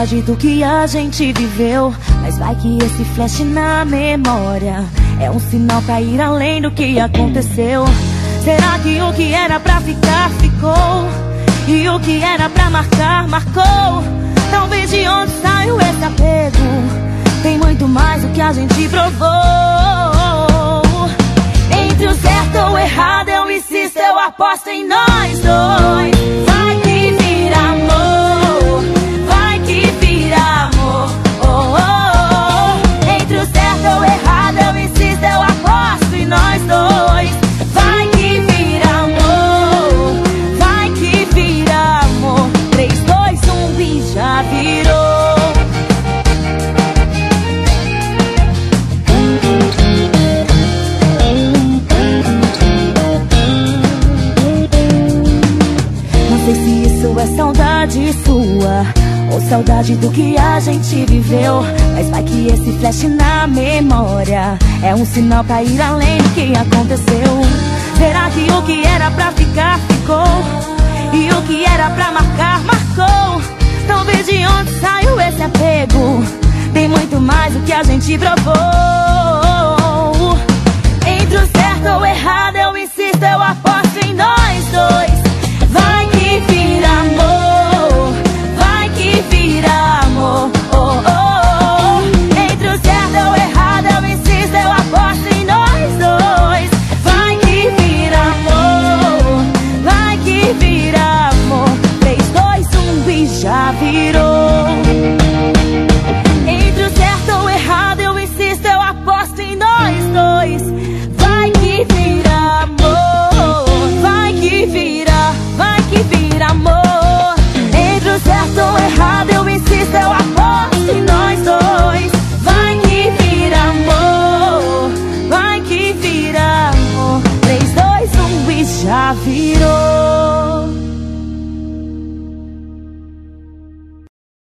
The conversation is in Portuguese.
saudade do que a gente viveu, mas vai que esse flash na memória é um sinal pra ir além do que aconteceu. Será que o que era pra ficar, ficou? E o que era pra marcar, marcou? Talvez de onde saiu esse apego tem muito mais do que a gente provou. Entre o certo ou o errado eu insisto, eu aposto em nós dois. Vai que vira amor, vai que vira amor, oh, oh, oh. Entre o certo ou o errado eu insisto, eu aposto em nós dois. Vai que vira amor, vai que vira amor. 3, 2, 1 e já virou. Não sei se isso é saudade sua ou saudade do que a gente viveu, mas vai que esse flash na memória é um sinal pra ir além do que aconteceu. Será que o que era pra ficar, ficou? E o que era pra marcar, marcou? Talvez de onde saiu esse apego tem muito mais do que a gente provou. Entre o certo ou o errado eu insisto, eu aposto em nós dois. Vai que vira amor, vai que vira amor, oh, oh, oh. Entre o certo ou o errado eu insisto, eu aposto em nós dois. Vai que vira amor, vai que vira amor. 3, 2, 1 e já virou. Entre o certo ou o errado eu insisto, eu aposto em nós dois. Vai que vira amor, vai que vira amor. Entre o certo ou o errado eu insisto, eu aposto em nós dois. Vai que vira amor, vai que vira amor. 3, 2, 1 e já virou.